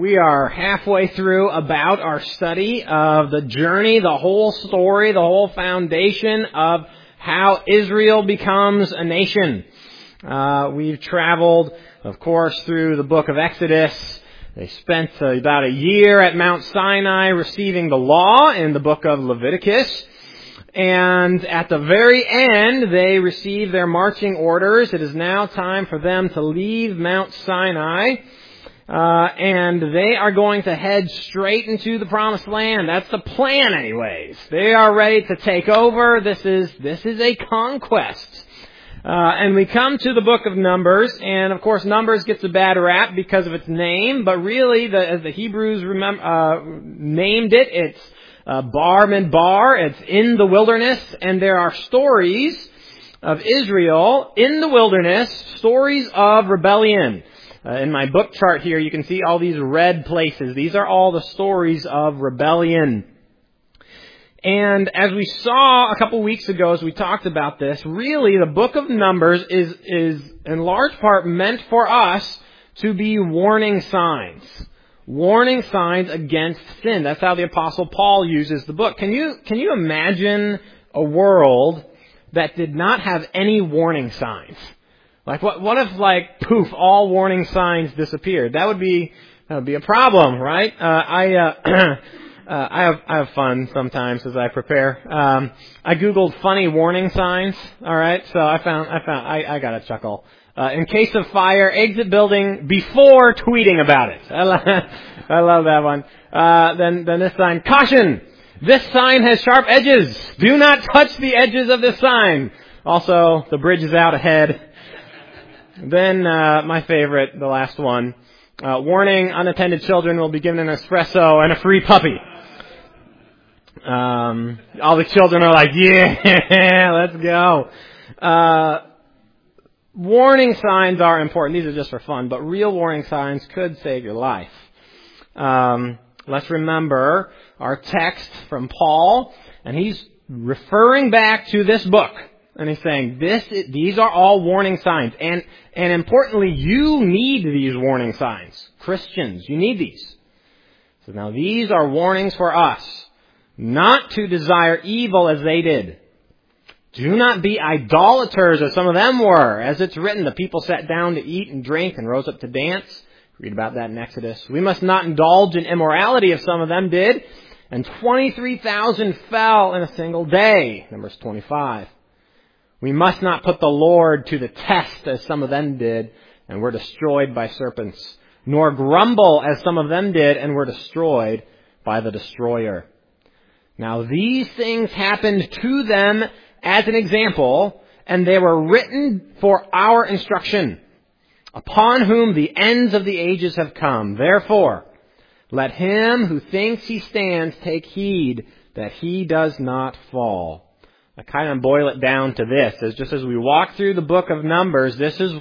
We are halfway through about our study of the journey, the whole story, the whole foundation of how Israel becomes a nation. We've traveled, of course, through the book of Exodus. They spent about a year at Mount Sinai receiving the law in the book of Leviticus. And at the very end, they receive their marching orders. It is now time for them to leave Mount Sinai. And they are going to head straight into the Promised Land. That's the plan anyways. They are ready to take over. This is a conquest. And we come to the book of Numbers, and of course Numbers gets a bad rap because of its name, but really, as the Hebrews named it, it's Bar Midbar. It's in the wilderness, and there are stories of Israel in the wilderness, stories of rebellion. In my book chart here, you can see all these red places. These are all the stories of rebellion. And as we saw a couple weeks ago, as we talked about this, really the book of Numbers is in large part meant for us to be warning signs. Warning signs against sin. That's how the Apostle Paul uses the book. Can you imagine a world that did not have any warning signs? Like what if poof, all warning signs disappeared? That would be a problem, right? I have fun sometimes as I prepare. I googled funny warning signs. All right, so I got a chuckle. In case of fire, exit building before tweeting about it. I love that one. Then this sign, caution! This sign has sharp edges. Do not touch the edges of this sign. Also, the bridge is out ahead. Then my favorite, the last one. Warning, unattended children will be given an espresso and a free puppy. All the children are like, yeah, let's go. Warning signs are important. These are just for fun, but real warning signs could save your life. Let's remember our text from Paul, and he's referring back to this book. And he's saying, these are all warning signs. And importantly, you need these warning signs. Christians, you need these. So now these are warnings for us. Not to desire evil as they did. Do not be idolaters as some of them were. As it's written, the people sat down to eat and drink and rose up to dance. Read about that in Exodus. We must not indulge in immorality as some of them did. And 23,000 fell in a single day. Numbers 25. We must not put the Lord to the test as some of them did and were destroyed by serpents, nor grumble as some of them did and were destroyed by the destroyer. Now these things happened to them as an example, and they were written for our instruction, upon whom the ends of the ages have come. Therefore, let him who thinks he stands take heed that he does not fall. I kind of boil it down to this, as we walk through the book of Numbers, this is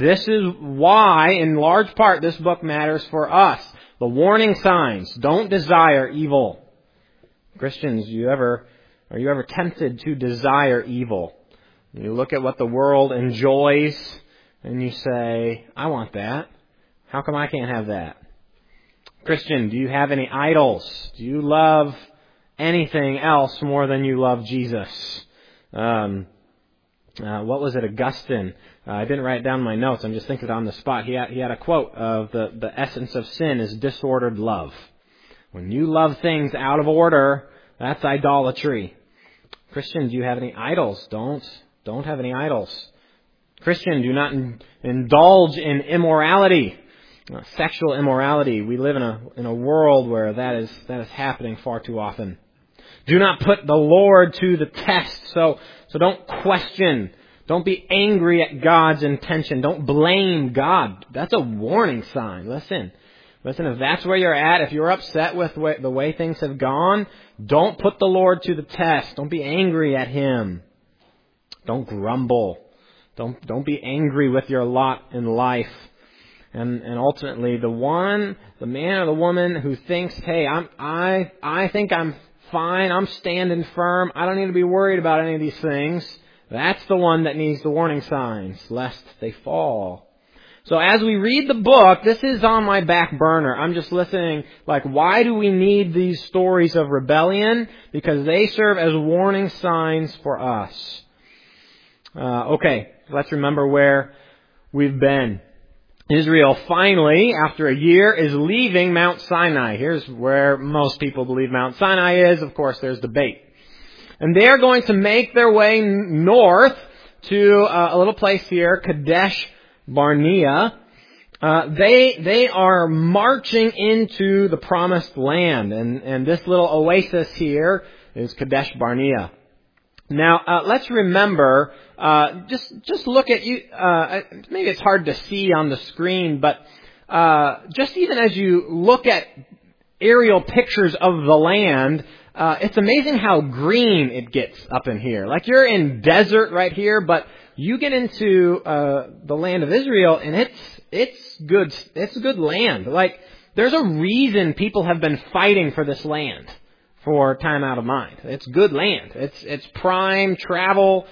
why, in large part, this book matters for us. The warning signs. Don't desire evil. Christians, are you ever tempted to desire evil? You look at what the world enjoys, and you say, I want that. How come I can't have that? Christian, do you have any idols? Do you love anything else more than you love Jesus? What was it, Augustine? I didn't write down my notes. I'm just thinking on the spot. He had a quote of the essence of sin is disordered love. When you love things out of order, that's idolatry. Christian, do you have any idols? Don't have any idols. Christian, do not indulge in immorality. Sexual immorality. We live in a world where that is happening far too often. Do not put the Lord to the test. So don't question. Don't be angry at God's intention. Don't blame God. That's a warning sign. Listen, if that's where you're at, if you're upset with the way things have gone, don't put the Lord to the test. Don't be angry at Him. Don't grumble. Don't be angry with your lot in life. And ultimately, the man or the woman who thinks, hey, I think I'm fine, I'm standing firm, I don't need to be worried about any of these things, that's the one that needs the warning signs, lest they fall. So as we read the book, this is on my back burner. I'm just listening, like, why do we need these stories of rebellion? Because they serve as warning signs for us. Okay, let's remember where we've been. Israel finally, after a year, is leaving Mount Sinai. Here's where most people believe Mount Sinai is. Of course, there's debate. And they are going to make their way north to a little place here, Kadesh Barnea. They are marching into the promised land, and this little oasis here is Kadesh Barnea. Now, let's remember, just look at you, maybe it's hard to see on the screen, but just even as you look at aerial pictures of the land, it's amazing how green it gets up in here. Like, you're in desert right here, but you get into the land of Israel, and it's good land. Like, there's a reason people have been fighting for this land for time out of mind. It's good land. It's prime travel.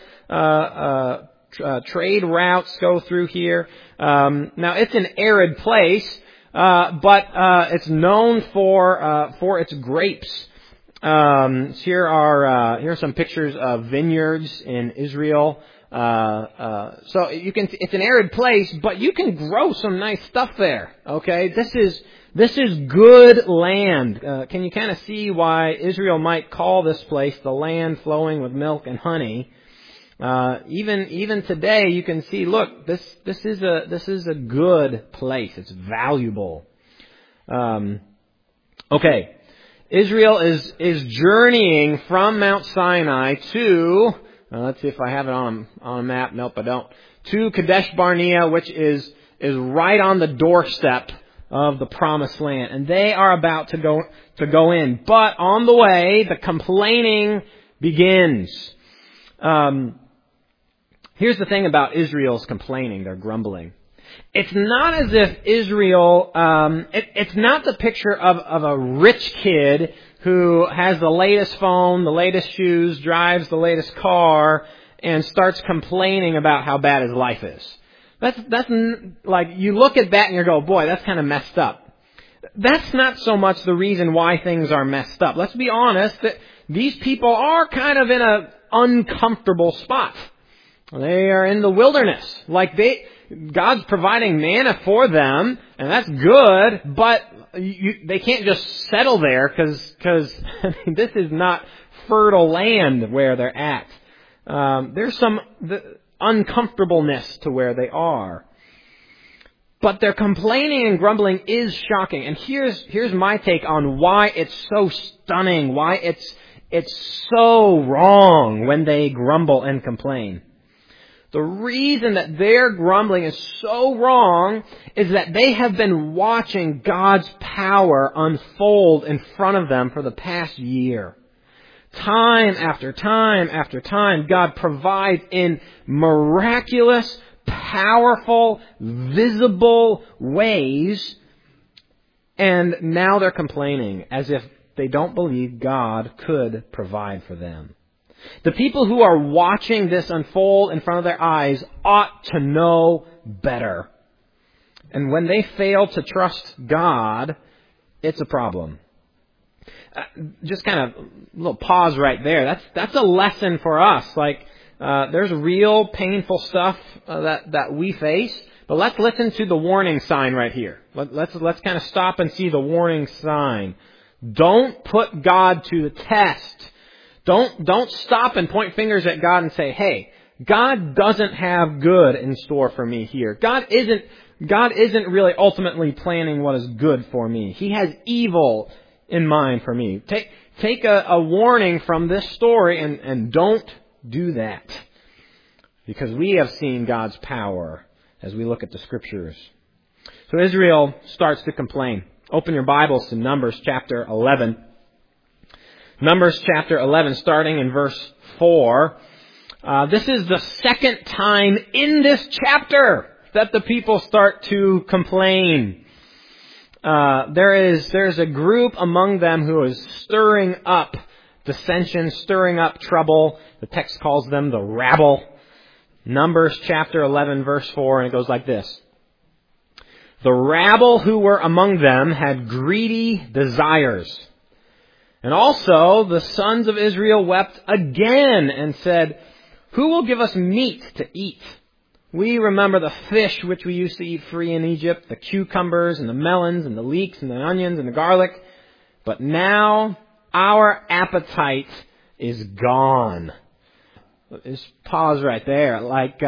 Trade routes go through here. Now, it's an arid place, but it's known for its grapes. Here are some pictures of vineyards in Israel. So it's an arid place, but you can grow some nice stuff there. Okay, this is good land. Can you kind of see why Israel might call this place the land flowing with milk and honey? Even today, you can see. Look, this is a good place. It's valuable. Okay. Israel is journeying from Mount Sinai to, let's see if I have it on a map. Nope, I don't. To Kadesh Barnea, which is right on the doorstep of the promised land. And they are about to go in. But on the way, the complaining begins. Here's the thing about Israel's complaining. They're grumbling. It's not as if Israel, it's not the picture of a rich kid who has the latest phone, the latest shoes, drives the latest car, and starts complaining about how bad his life is. That's like, you look at that and you go, boy, that's kind of messed up. That's not so much the reason why things are messed up. Let's be honest, that these people are kind of in an uncomfortable spot. They are in the wilderness. Like, God's providing manna for them, and that's good, but they can't just settle there because this is not fertile land where they're at. There's some uncomfortableness to where they are. But their complaining and grumbling is shocking. And here's my take on why it's so stunning, why it's so wrong when they grumble and complain. The reason that their grumbling is so wrong is that they have been watching God's power unfold in front of them for the past year. Time after time after time, God provides in miraculous, powerful, visible ways, and now they're complaining as if they don't believe God could provide for them. The people who are watching this unfold in front of their eyes ought to know better. And when they fail to trust God, it's a problem. Just kind of a little pause right there. That's a lesson for us. Like, there's real painful stuff that we face. But let's listen to the warning sign right here. Let's kind of stop and see the warning sign. Don't put God to the test. Don't stop and point fingers at God and say, hey, God doesn't have good in store for me here. God isn't really ultimately planning what is good for me. He has evil in mind for me. Take a warning from this story and don't do that. Because we have seen God's power as we look at the Scriptures. So Israel starts to complain. Open your Bibles to Numbers chapter 11. Numbers chapter 11, starting in verse 4. This is the second time in this chapter that the people start to complain. There's a group among them who is stirring up dissension, stirring up trouble. The text calls them the rabble. Numbers chapter 11, verse 4, and it goes like this. The rabble who were among them had greedy desires. And also the sons of Israel wept again and said, who will give us meat to eat? We remember the fish which we used to eat free in Egypt, the cucumbers and the melons and the leeks and the onions and the garlic. But now our appetite is gone. Just pause right there.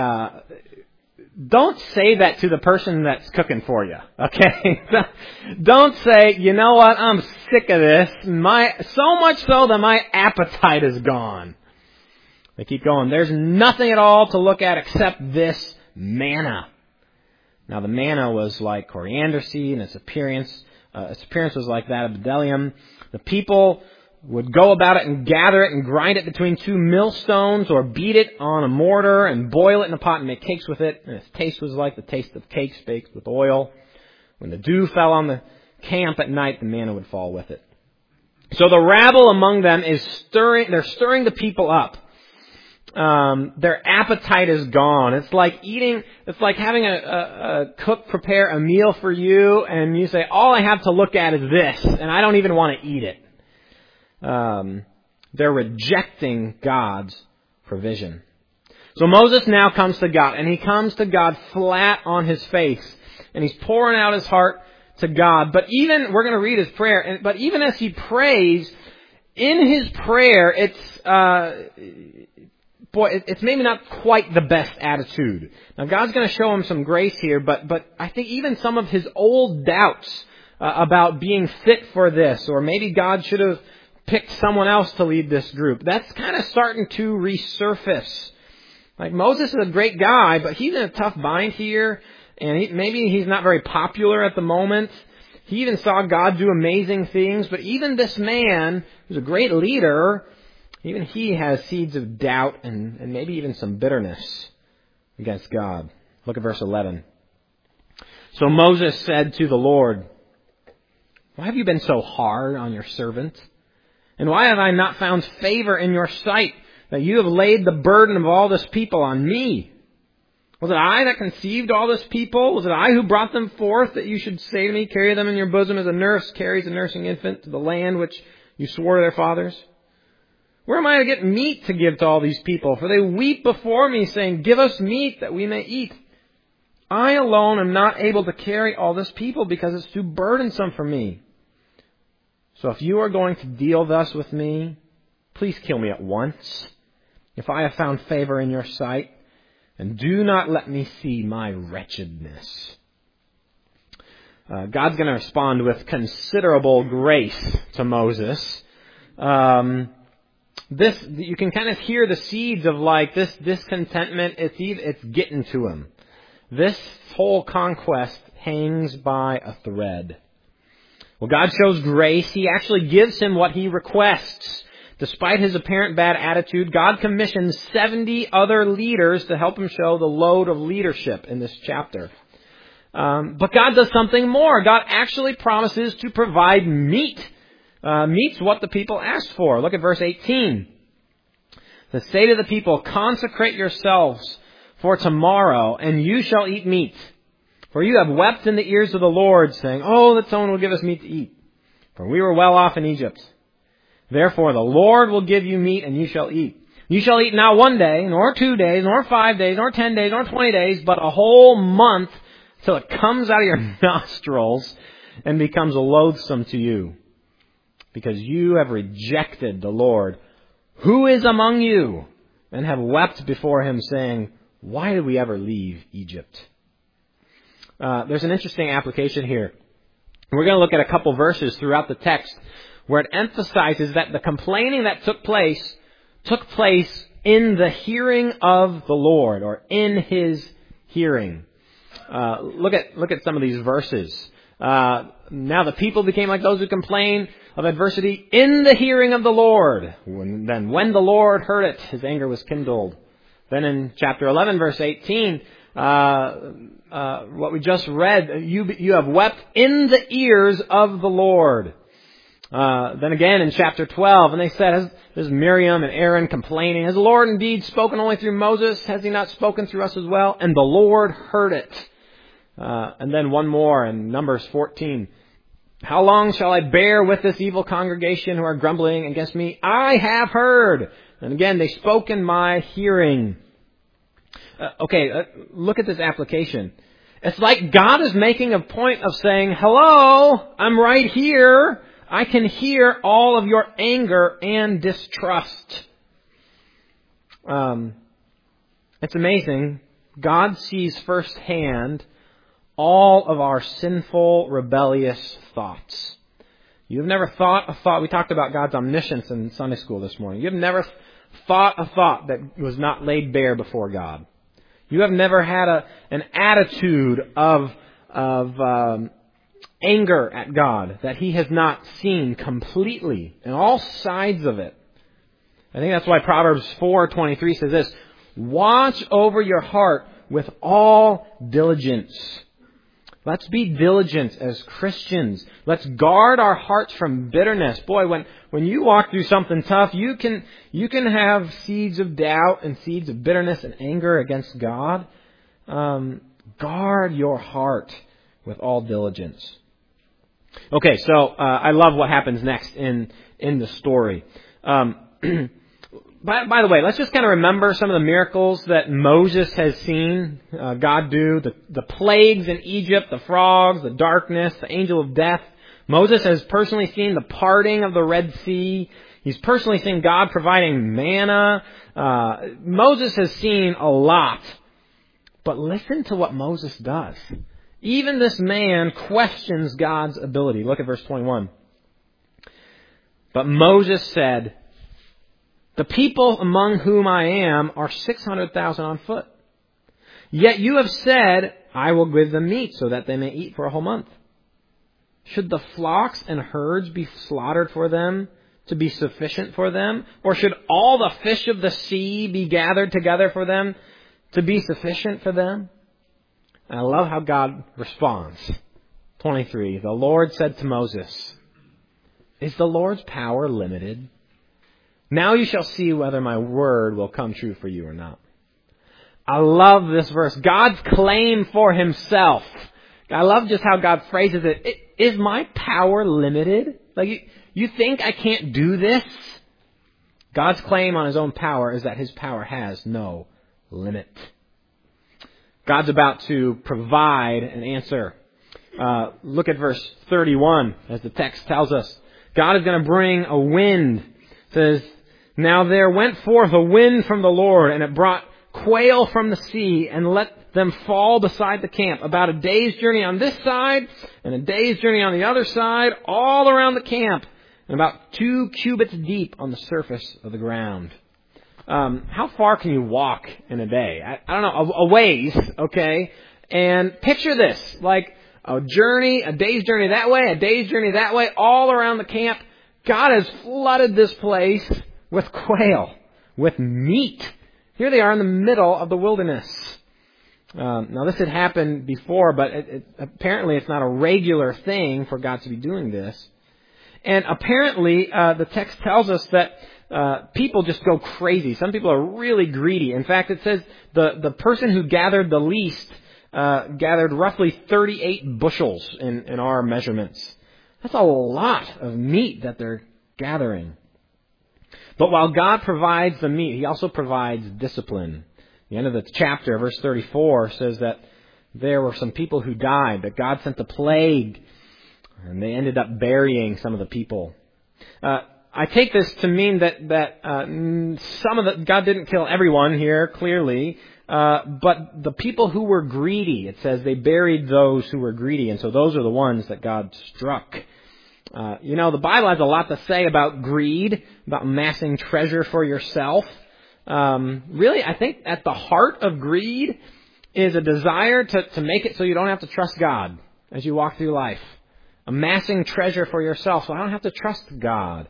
Don't say that to the person that's cooking for you, okay? Don't say, you know what, I'm sick of this. So much so that my appetite is gone. They keep going. There's nothing at all to look at except this manna. Now the manna was like coriander seed, and its appearance was like that of bdellium. The people would go about it and gather it and grind it between two millstones or beat it on a mortar and boil it in a pot and make cakes with it. And its taste was like the taste of cakes baked with oil. When the dew fell on the camp at night, the manna would fall with it. So the rabble among them they're stirring the people up. Their appetite is gone. It's like having a cook prepare a meal for you and you say, all I have to look at is this and I don't even want to eat it. They're rejecting God's provision. So Moses now comes to God, and he comes to God flat on his face, and he's pouring out his heart to God. But we're going to read his prayer, but even as he prays, in his prayer, it's maybe not quite the best attitude. Now God's going to show him some grace here, but I think even some of his old doubts about being fit for this, or maybe God should have picked someone else to lead this group, that's kind of starting to resurface. Like Moses is a great guy, but he's in a tough bind here, and maybe he's not very popular at the moment. He even saw God do amazing things, but even this man, who's a great leader, even he has seeds of doubt and maybe even some bitterness against God. Look at verse 11. So Moses said to the Lord, why have you been so hard on your servant? And why have I not found favor in your sight that you have laid the burden of all this people on me? Was it I that conceived all this people? Was it I who brought them forth that you should say to me, carry them in your bosom as a nurse carries a nursing infant to the land which you swore to their fathers? Where am I to get meat to give to all these people? For they weep before me, saying, give us meat that we may eat. I alone am not able to carry all this people because it's too burdensome for me. So if you are going to deal thus with me, please kill me at once, if I have found favor in your sight, and do not let me see my wretchedness. God's going to respond with considerable grace to Moses. You can kind of hear the seeds of this discontentment. It's getting to him. This whole conquest hangs by a thread. Well, God shows grace. He actually gives him what he requests. Despite his apparent bad attitude, God commissions 70 other leaders to help him show the load of leadership in this chapter. But God does something more. God actually promises to provide meat. Meat's what the people asked for. Look at verse 18. To say to the people, consecrate yourselves for tomorrow, and you shall eat meat. For you have wept in the ears of the Lord, saying, oh, that someone will give us meat to eat. For we were well off in Egypt. Therefore the Lord will give you meat, and you shall eat. You shall eat not 1 day, nor 2 days, nor 5 days, nor 10 days, nor 20 days, but a whole month, till it comes out of your nostrils and becomes loathsome to you. Because you have rejected the Lord, who is among you, and have wept before him, saying, why did we ever leave Egypt? There's an interesting application here. We're going to look at a couple verses throughout the text where it emphasizes that the complaining that took place in the hearing of the Lord, or in his hearing. Look at some of these verses. Now the people became like those who complain of adversity in the hearing of the Lord. When the Lord heard it, his anger was kindled. Then in chapter 11, verse 18, what we just read, you have wept in the ears of the Lord. Then again in chapter 12, and they said, there's Miriam and Aaron complaining, has the Lord indeed spoken only through Moses? Has he not spoken through us as well? And the Lord heard it. And then one more in Numbers 14. How long shall I bear with this evil congregation who are grumbling against me? I have heard. And again, they spoke in my hearing. Look at this application. It's like God is making a point of saying, hello, I'm right here. I can hear all of your anger and distrust. It's amazing. God sees firsthand all of our sinful, rebellious thoughts. You've never thought a thought. We talked about God's omniscience in Sunday school this morning. You've never thought a thought that was not laid bare before God. You have never had an attitude of anger at God that He has not seen completely in all sides of it. I think that's why Proverbs 4:23 says this: watch over your heart with all diligence. Let's be diligent as Christians. Let's guard our hearts from bitterness. Boy, when you walk through something tough, you can have seeds of doubt and seeds of bitterness and anger against God. Guard your heart with all diligence. Okay, so I love what happens next in the story. By the way, let's just kind of remember some of the miracles that Moses has seen God do. The plagues in Egypt, the frogs, the darkness, the angel of death. Moses has personally seen the parting of the Red Sea. He's personally seen God providing manna. Moses has seen a lot. But listen to what Moses does. Even this man questions God's ability. Look at verse 21. But Moses said, the people among whom I am are 600,000 on foot. Yet you have said, I will give them meat so that they may eat for a whole month. Should the flocks and herds be slaughtered for them to be sufficient for them? Or should all the fish of the sea be gathered together for them to be sufficient for them? And I love how God responds. 23, the Lord said to Moses, is the Lord's power limited? Now you shall see whether my word will come true for you or not. I love this verse. God's claim for Himself. I love just how God phrases it. Is my power limited? Like, you think I can't do this? God's claim on His own power is that His power has no limit. God's about to provide an answer. Look at verse 31 as the text tells us. God is going to bring a wind. It says, now there went forth a wind from the Lord, and it brought quail from the sea, and let them fall beside the camp, about a day's journey on this side, and a day's journey on the other side, all around the camp, and about 2 cubits deep on the surface of the ground. How far can you walk in a day? I don't know, a ways, okay? And picture this, like a journey, a day's journey that way, a day's journey that way, all around the camp. God has flooded this place with quail, with meat. Here they are in the middle of the wilderness. Now this had happened before, but apparently it's not a regular thing for God to be doing this. And apparently the text tells us that people just go crazy. Some people are really greedy. In fact, it says the person who gathered the least gathered roughly 38 bushels in our measurements. That's a lot of meat that they're gathering. But while God provides the meat, He also provides discipline. The end of the chapter, verse 34, says that there were some people who died, that God sent a plague, and they ended up burying some of the people. I take this to mean that God didn't kill everyone here, clearly, but the people who were greedy, it says they buried those who were greedy, and so those are the ones that God struck. The Bible has a lot to say about greed, about amassing treasure for yourself. Really, I think at the heart of greed is a desire to make it so you don't have to trust God as you walk through life. Amassing treasure for yourself so I don't have to trust God.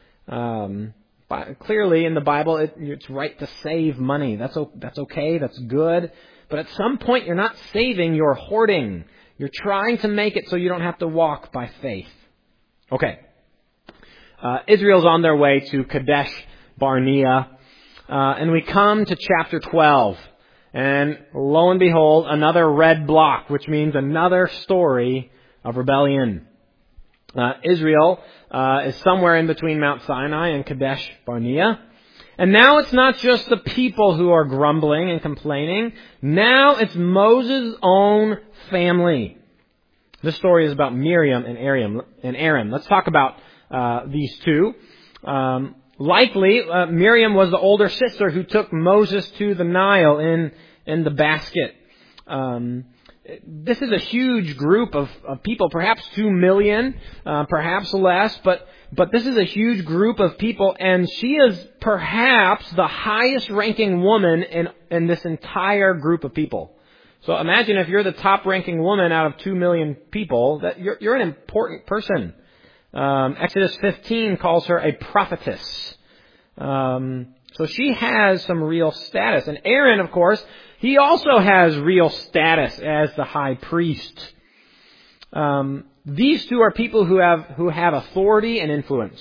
But clearly in the Bible, it's right to save money. That's okay, that's good. But at some point you're not saving, you're hoarding. You're trying to make it so you don't have to walk by faith. Okay. Israel's on their way to Kadesh Barnea. And we come to chapter 12. And lo and behold, another red block, which means another story of rebellion. Israel is somewhere in between Mount Sinai and Kadesh Barnea. And now it's not just the people who are grumbling and complaining. Now it's Moses' own family. This story is about Miriam and Aaron. Let's talk about these two. Likely, Miriam was the older sister who took Moses to the Nile in the basket. This is a huge group of people, perhaps 2 million, perhaps less, but this is a huge group of people, and she is perhaps the highest ranking woman in this entire group of people. So imagine if you're the top ranking woman out of 2 million people, that you're an important person. Exodus 15 calls her a prophetess. So she has some real status. And Aaron, of course, he also has real status as the high priest. These two are people who have authority and influence.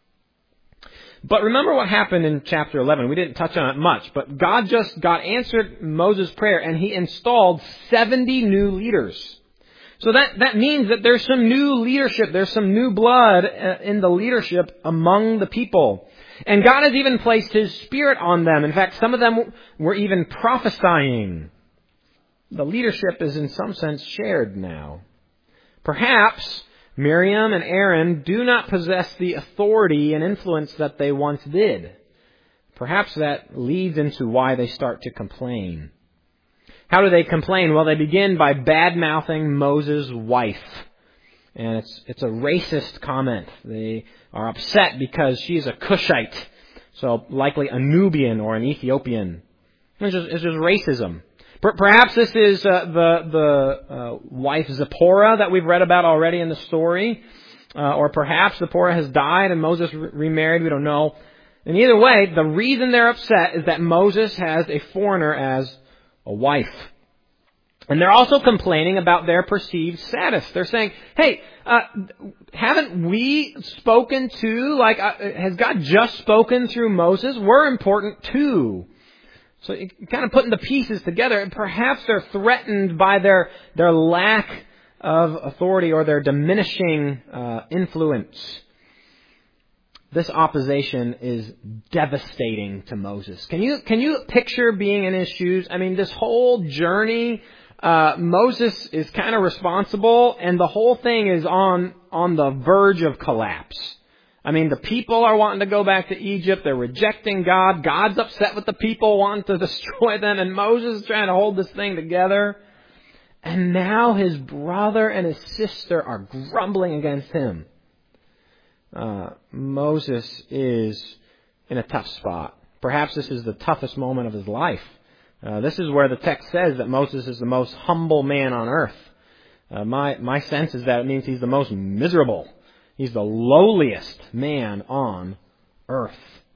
But remember what happened in chapter 11. We didn't touch on it much, but God answered Moses' prayer, and he installed 70 new leaders. So that means that there's some new leadership, there's some new blood in the leadership among the people. And God has even placed His Spirit on them. In fact, some of them were even prophesying. The leadership is in some sense shared now. Perhaps Miriam and Aaron do not possess the authority and influence that they once did. Perhaps that leads into why they start to complain. How do they complain? Well, they begin by bad-mouthing Moses' wife. And it's a racist comment. They are upset because she's a Cushite. So likely a Nubian or an Ethiopian. It's just racism. Perhaps this is the wife Zipporah that we've read about already in the story. Or perhaps Zipporah has died and Moses remarried. We don't know. And either way, the reason they're upset is that Moses has a foreigner as a wife. And they're also complaining about their perceived status. They're saying, hey, haven't we spoken to, has God just spoken through Moses? We're important too. So you're kind of putting the pieces together, and perhaps they're threatened by their lack of authority or their diminishing influence. This opposition is devastating to Moses. Can you picture being in his shoes? I mean, this whole journey, Moses is kind of responsible, and the whole thing is on the verge of collapse. I mean, the people are wanting to go back to Egypt. They're rejecting God. God's upset with the people, wanting to destroy them, and Moses is trying to hold this thing together. And now his brother and his sister are grumbling against him. Moses is in a tough spot. Perhaps this is the toughest moment of his life. This is where the text says that Moses is the most humble man on earth. My sense is that it means he's the most miserable. He's the lowliest man on earth.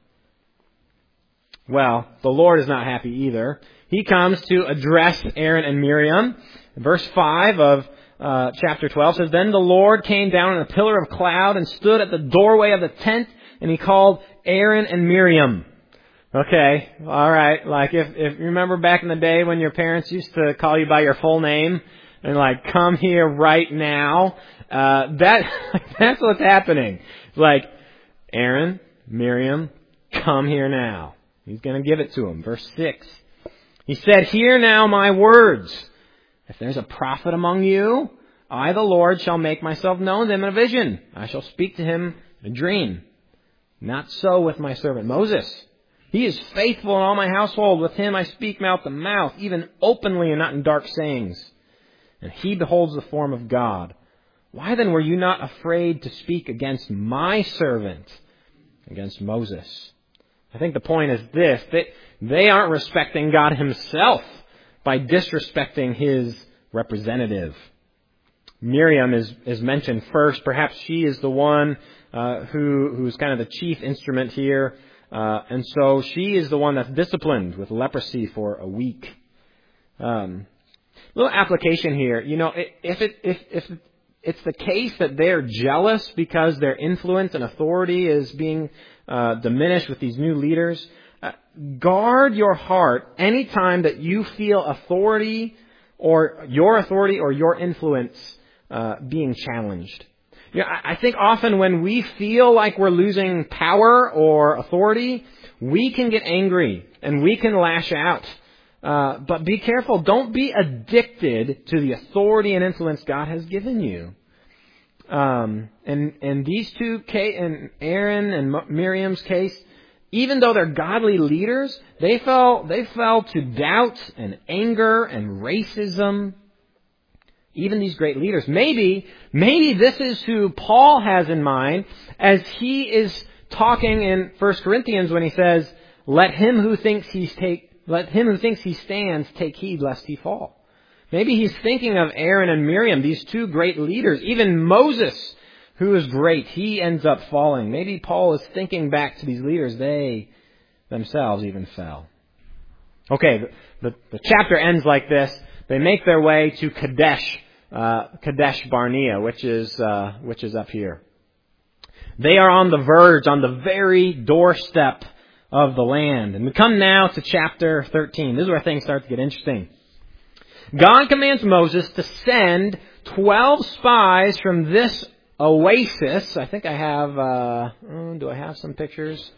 Well, the Lord is not happy either. He comes to address Aaron and Miriam. Verse 5 of chapter 12 says, Then the Lord came down in a pillar of cloud and stood at the doorway of the tent, and He called Aaron and Miriam. Okay, all right. Like if you remember back in the day when your parents used to call you by your full name and come here right now, that's what's happening. It's like, Aaron, Miriam, come here now. He's going to give it to them. Verse 6. He said, Hear now my words. If there's a prophet among you, I, the Lord, shall make myself known to him in a vision. I shall speak to him in a dream. Not so with my servant Moses. He is faithful in all my household. With him I speak mouth to mouth, even openly and not in dark sayings. And he beholds the form of God. Why then were you not afraid to speak against my servant, against Moses? I think the point is this, that they aren't respecting God Himself by disrespecting His representative. Miriam is mentioned first. Perhaps she is the one who's kind of the chief instrument here. And so she is the one that's disciplined with leprosy for a week. Little application here. You know, if it's the case that they're jealous because their influence and authority is being diminished with these new leaders, Guard your heart anytime that you feel authority or your influence being challenged. I think often when we feel like we're losing power or authority, we can get angry and we can lash out. But be careful. Don't be addicted to the authority and influence God has given you. And these two, in Aaron and Miriam's case, even though they're godly leaders, they fell to doubt and anger and racism. Even these great leaders. Maybe this is who Paul has in mind as he is talking in 1 Corinthians when he says, Let him who thinks he stands take heed lest he fall. Maybe he's thinking of Aaron and Miriam, these two great leaders. Even Moses, who is great, he ends up falling. Maybe Paul is thinking back to these leaders. They themselves even fell. Okay, the chapter ends like this. They make their way to Kadesh Barnea, which is up here. They are on the verge, on the very doorstep of the land. And we come now to chapter 13. This is where things start to get interesting. God commands Moses to send 12 spies from this oasis. I think I have, do I have some pictures?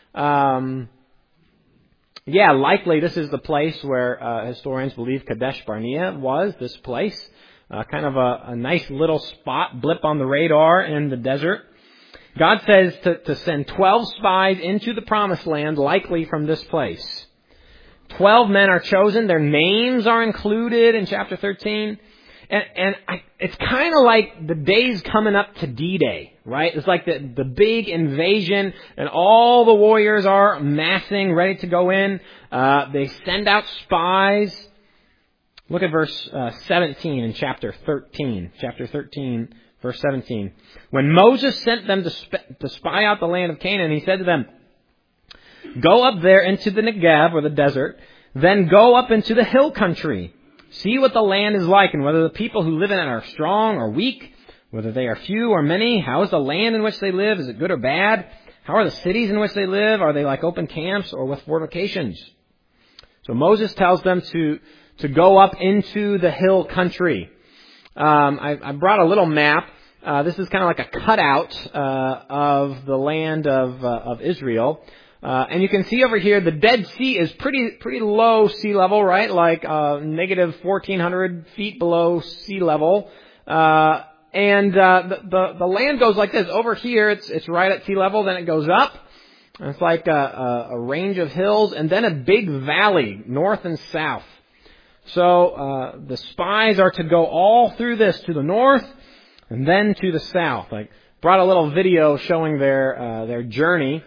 Yeah, likely this is the place where historians believe Kadesh Barnea was, this place. Kind of a nice little spot, blip on the radar in the desert. God says to send 12 spies into the promised land, likely from this place. 12 men are chosen. Their names are included in chapter 13. It's kind of like the days coming up to D-Day, right? It's like the big invasion, and all the warriors are massing, ready to go in. They send out spies. Look at verse 17 in chapter 13. Chapter 13, verse 17. When Moses sent them to spy out the land of Canaan, he said to them, Go up there into the Negev, or the desert, then go up into the hill country. See what the land is like, and whether the people who live in it are strong or weak, whether they are few or many. How is the land in which they live? Is it good or bad? How are the cities in which they live? Are they like open camps or with fortifications? So Moses tells them to go up into the hill country. I brought a little map. This is kind of like a cutout of the land of Israel. And you can see over here the Dead Sea is pretty low sea level, right? Like negative 1,400 feet below sea level. And the land goes like this. Over here, it's right at sea level. Then it goes up. And it's like a range of hills, and then a big valley, north and south. So the spies are to go all through this to the north and then to the south. I brought a little video showing their journey.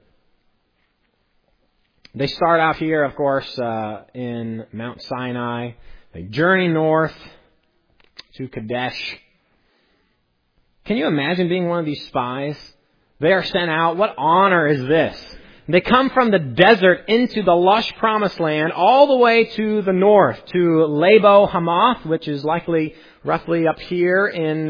They start out here, of course, in Mount Sinai. They journey north to Kadesh. Can you imagine being one of these spies? They are sent out. What honor is this? They come from the desert into the lush promised land all the way to the north, to Labo Hamath, which is likely roughly up here in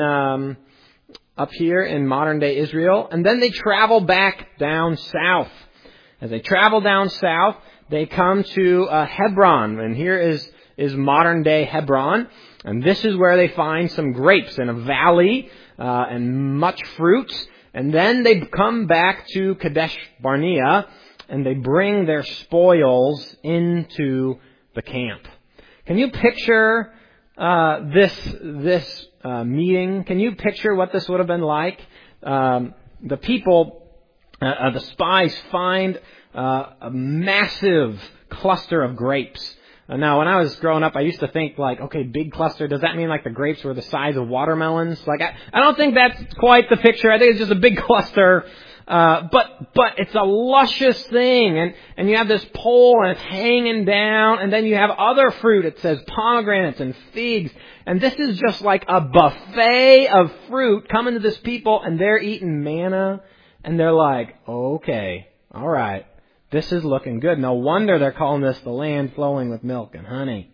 modern day Israel. And then they travel back down south. As they travel down south, they come to Hebron, and here is modern day Hebron. And this is where they find some grapes in a valley and much fruit. And then they come back to Kadesh Barnea, and they bring their spoils into the camp. Can you picture this meeting? Can you picture what this would have been like? The people, the spies, find a massive cluster of grapes. Now, when I was growing up, I used to think okay, big cluster, does that mean like the grapes were the size of watermelons? I don't think that's quite the picture. I think it's just a big cluster. But it's a luscious thing. And you have this pole and it's hanging down. And then you have other fruit. It says pomegranates and figs. And this is just like a buffet of fruit coming to this people, and they're eating manna. And they're like, okay, all right. This is looking good. No wonder they're calling this the land flowing with milk and honey.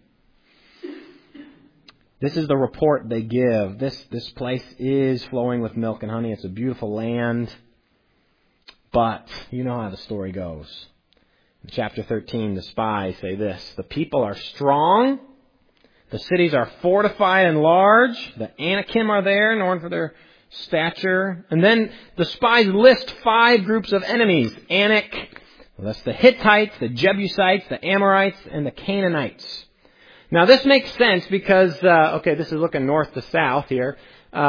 This is the report they give. This place is flowing with milk and honey. It's a beautiful land. But you know how the story goes. In chapter 13, the spies say this: the people are strong, the cities are fortified and large, the Anakim are there, known for their stature. And then the spies list 5 groups of enemies. Anak, that's the Hittites, the Jebusites, the Amorites, and the Canaanites. Now this makes sense because, this is looking north to south here.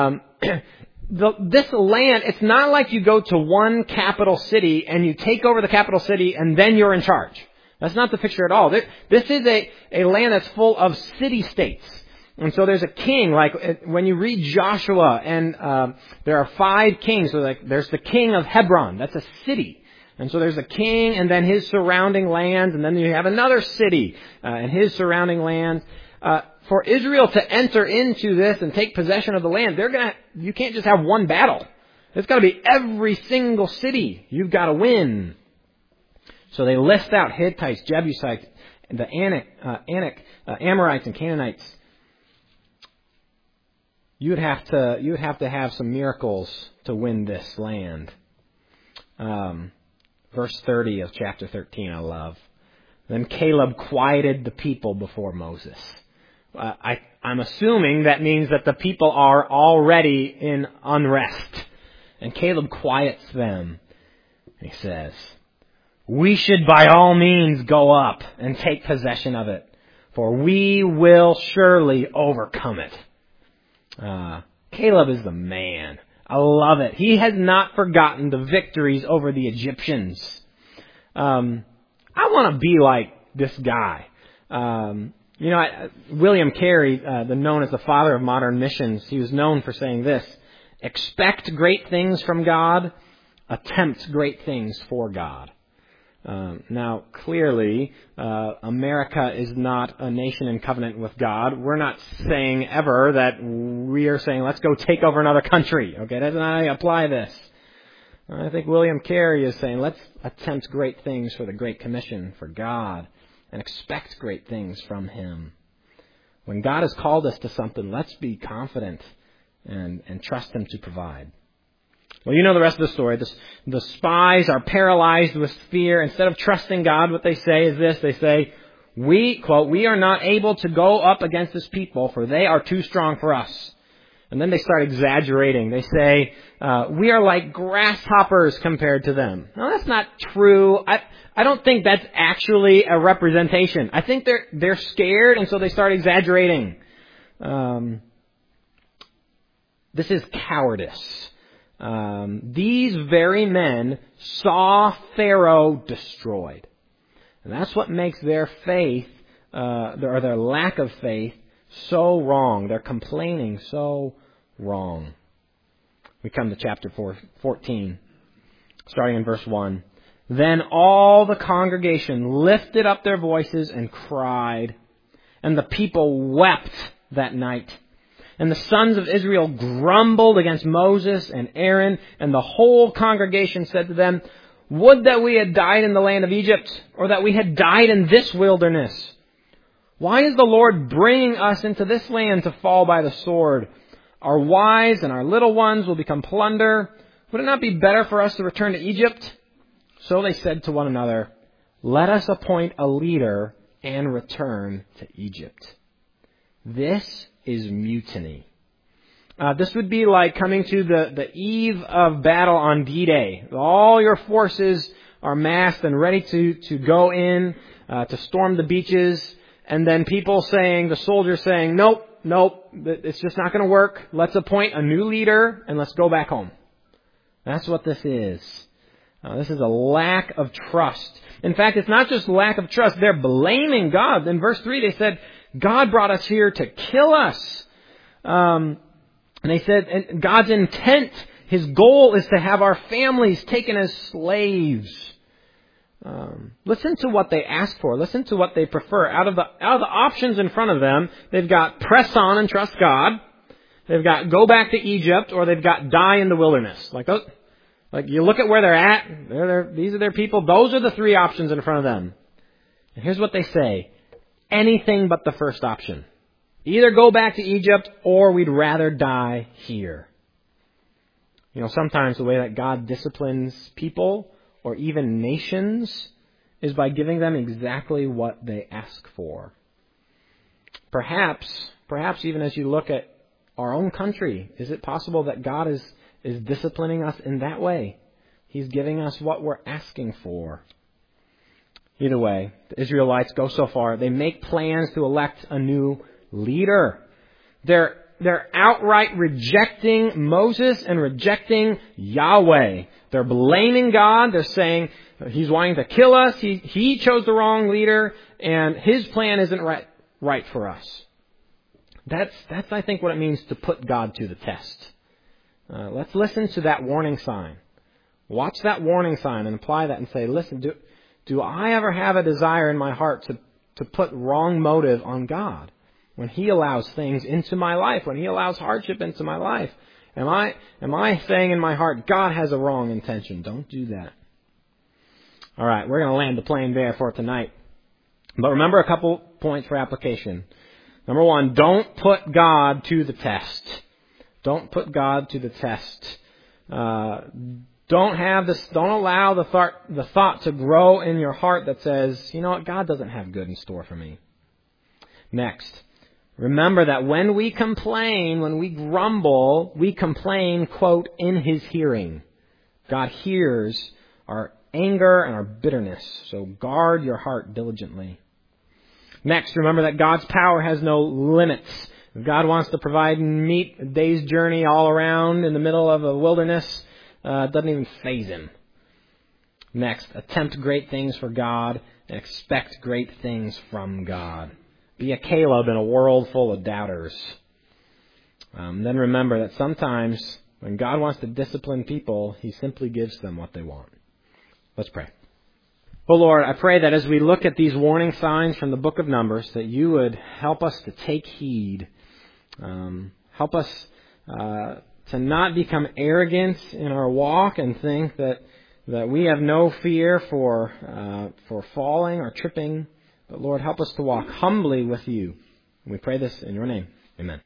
This land, it's not like you go to one capital city and you take over the capital city and then you're in charge. That's not the picture at all. This is a land that's full of city-states. And so there's a king, like when you read Joshua, and there are 5 kings. So like there's the king of Hebron. That's a city. And so there's a king and then his surrounding lands, and then you have another city and his surrounding lands. For Israel to enter into this and take possession of the land, you can't just have one battle. It's got to be every single city you've got to win. So they list out Hittites, Jebusites, the Amorites, and Canaanites. You would have to have some miracles to win this land. Verse 30 of chapter 13, I love. Then Caleb quieted the people before Moses. I'm assuming that means that the people are already in unrest. And Caleb quiets them. He says, "We should by all means go up and take possession of it, for we will surely overcome it." Caleb is the man. I love it. He has not forgotten the victories over the Egyptians. I want to be like this guy. William Carey, known as the father of modern missions, he was known for saying this: expect great things from God, attempt great things for God. Now, clearly, America is not a nation in covenant with God. We're not saying ever that we are saying, let's go take over another country. Okay, that's not how you apply this. I think William Carey is saying, let's attempt great things for the Great Commission for God and expect great things from Him. When God has called us to something, let's be confident and trust Him to provide. Well, you know the rest of the story. The spies are paralyzed with fear. Instead of trusting God, what they say is this. They say, we, quote, "we are not able to go up against this people, for they are too strong for us." And then they start exaggerating. They say, "we are like grasshoppers compared to them." Now, that's not true. I don't think that's actually a representation. I think they're scared, and so they start exaggerating. This is cowardice. These very men saw Pharaoh destroyed. And that's what makes their faith, or their lack of faith, so wrong. They're complaining so wrong. We come to chapter 14, starting in verse 1. Then all the congregation lifted up their voices and cried, and the people wept that night. And the sons of Israel grumbled against Moses and Aaron, and the whole congregation said to them, "Would that we had died in the land of Egypt, or that we had died in this wilderness. Why is the Lord bringing us into this land to fall by the sword? Our wives and our little ones will become plunder. Would it not be better for us to return to Egypt?" So they said to one another, "Let us appoint a leader and return to Egypt." This is mutiny. This would be like coming to the eve of battle on D-Day. All your forces are massed and ready to go in, to storm the beaches. And then the soldiers saying, nope, it's just not going to work. Let's appoint a new leader and let's go back home. That's what this is. This is a lack of trust. In fact, it's not just lack of trust. They're blaming God. In verse 3, they said, "God brought us here to kill us." And they said, and God's intent, His goal is to have our families taken as slaves. Listen to what they ask for. Listen to what they prefer. Out of the options in front of them, they've got press on and trust God. They've got go back to Egypt, or they've got die in the wilderness. Like you look at where they're at. These are their people. Those are the 3 options in front of them. And here's what they say: anything but the first option. Either go back to Egypt, or we'd rather die here. Sometimes the way that God disciplines people or even nations is by giving them exactly what they ask for. Perhaps even as you look at our own country, is it possible that God is disciplining us in that way? He's giving us what we're asking for. Either way, the Israelites go so far. They make plans to elect a new leader. They're outright rejecting Moses and rejecting Yahweh. They're blaming God. They're saying He's wanting to kill us. He chose the wrong leader, and His plan isn't right for us. That's I think what it means to put God to the test. Let's listen to that warning sign. Watch that warning sign and apply that and say, listen, do I ever have a desire in my heart to put wrong motive on God? When He allows things into my life, when He allows hardship into my life, am I saying in my heart, God has a wrong intention? Don't do that. All right, we're going to land the plane there for tonight. But remember a couple points for application. Number one, don't put God to the test. Don't put God to the test. Don't allow the thought to grow in your heart that says, you know what, God doesn't have good in store for me. Next, remember that when we complain, when we grumble, we complain, quote, in His hearing. God hears our anger and our bitterness, so guard your heart diligently. Next, remember that God's power has no limits. If God wants to provide meat a day's journey all around in the middle of a wilderness, it doesn't even faze Him. Next, attempt great things for God and expect great things from God. Be a Caleb in a world full of doubters. Then remember that sometimes when God wants to discipline people, He simply gives them what they want. Let's pray. Oh Lord, I pray that as we look at these warning signs from the book of Numbers, that You would help us to take heed. Help us to not become arrogant in our walk and think that we have no fear for falling or tripping. But Lord, help us to walk humbly with You. And we pray this in Your name. Amen.